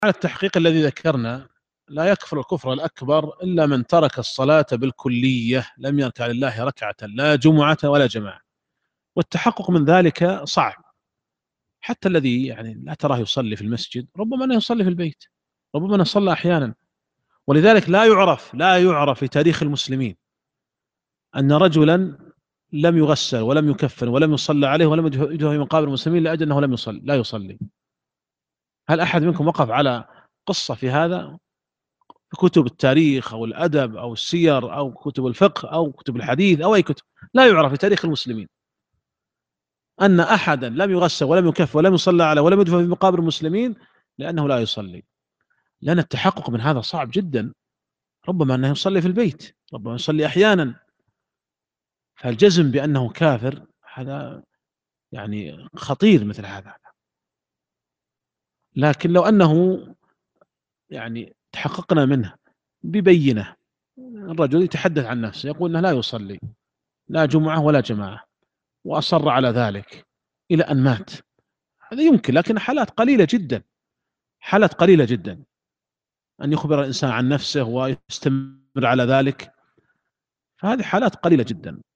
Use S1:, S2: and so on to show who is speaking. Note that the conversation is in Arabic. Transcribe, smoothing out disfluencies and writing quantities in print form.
S1: على التحقيق الذي ذكرنا لا يكفر الكفر الأكبر إلا من ترك الصلاة بالكلية، لم يركع لله ركعة لا جمعة ولا جماعة. والتحقق من ذلك صعب. حتى الذي يعني لا تراه يصلي في المسجد ربما أنه يصلي في البيت، ربما أنه صلى أحيانا. ولذلك لا يعرف في تاريخ المسلمين أن رجلا لم يغسل ولم يكفن ولم يصلى عليه ولم يدفن في مقابر المسلمين لأجل أنه لم يصلي لا يصلي. هل أحد منكم وقف على قصة في هذا في كتب التاريخ أو الأدب أو السير أو كتب الفقه أو كتب الحديث أو أي كتب؟ لا يعرف في تاريخ المسلمين أن أحدا لم يغسل ولم يكف ولم يصلى عليه ولم يدفن في مقابر المسلمين لأنه لا يصلي. لأن التحقق من هذا صعب جدا، ربما أنه يصلي في البيت، ربما يصلي أحيانا. فالجزم بأنه كافر هذا يعني خطير مثل هذا. لكن لو أنه يعني تحققنا منه ببينة، الرجل يتحدث عن نفسه يقول أنه لا يصلي لا جمعة ولا جماعة وأصر على ذلك إلى أن مات، هذا يمكن. لكن حالات قليلة جدا، حالات قليلة جدا أن يخبر الإنسان عن نفسه ويستمر على ذلك، فهذه حالات قليلة جدا.